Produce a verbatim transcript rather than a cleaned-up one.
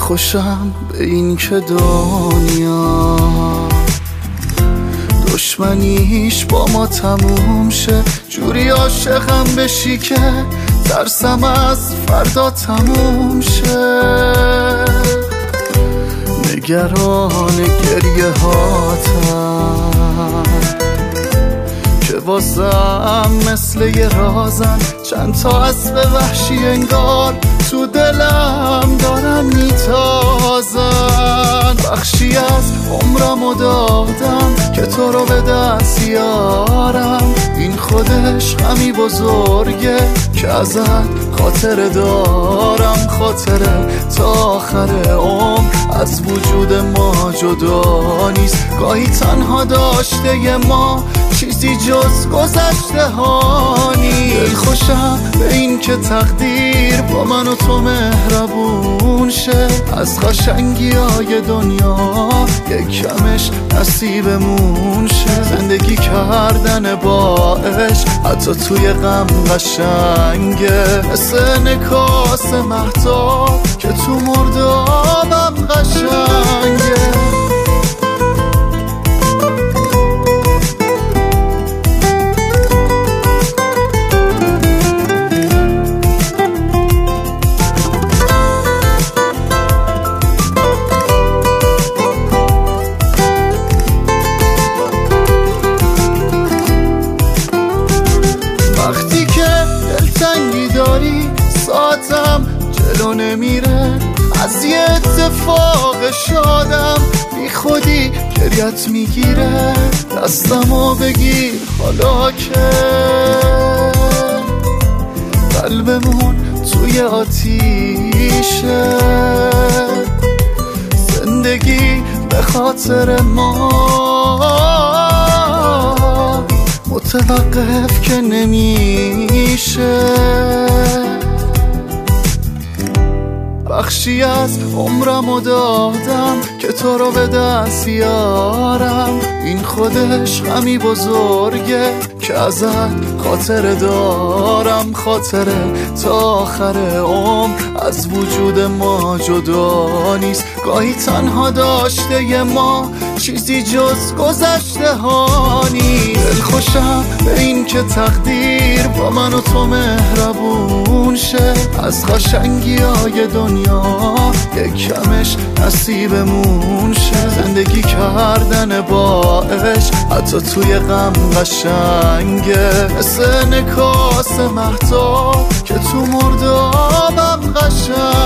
خوشم به این که دنیا دشمنیش با ما تموم شه، جوری عاشقم بشی که ترسم از فردا تموم شه. نگران گریه هاتم که واسم مثل یه رازن، چند تا اسب وحشی انگار تو دلم دارن میتازن. بخشی از عمرمو دادم که تو رو به دست یارم، این خودش غمی بزرگه که ازت خاطره دارم. خاطره تا آخر عمر از وجود ما جدا نیست، گاهی تنها داشته ی ما چیزی جز گذشته ها نیست. دل خوشم به این که تقدیر با من و تو مهربون شه، از قشنگی های دنیا یک کمش نصیبمون شه. زندگی کردن با عشق حتی توی غم قشنگه، مثل انعکاس مهتاب که تو مردابم قشنگه. وقتی که دلتنگی داری ساعتم جلو نمیره، از یه اتفاق شادم بی خودی گریت میگیره. دستمو بگیر حالا که قلبمون توی آتیشه، زندگی به خاطر ما متوقف که نمیشه. بخشی از عمرمو دادم که تو رو به دست یارم، این خودش غمی بزرگه که ازت خاطره دارم. خاطره تا آخر عمر از وجود ما جدا نیست، گاهی تنها داشته ی ما چیزی جز گذشته ها نیست. دل خوشم به این که تقدیر با من و تو مهربون شه، از قشنگی های دنیا یک کمش نصیبمون شه. زندگی کردن با عشق حتی توی غم قشنگه، مثل انعکاس مهتاب که تو مردابم قشنگه.